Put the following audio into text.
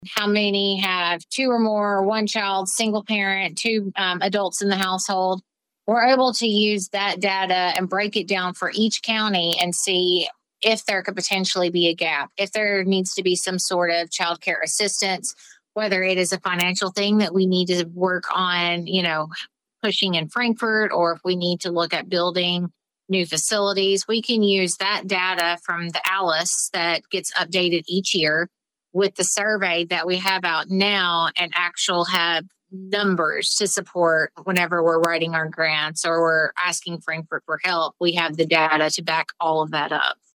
how many have two or more, one child, single parent, two adults in the household. We're able to use that data and break it down for each county and see if there could potentially be a gap, if there needs to be some sort of childcare assistance, whether it is a financial thing that we need to work on, pushing in Frankfort, or if we need to look at building new facilities. We can use that data from the ALICE that gets updated each year with the survey that we have out now and actual have numbers to support whenever we're writing our grants or we're asking Frankfurt for help. We have the data to back all of that up.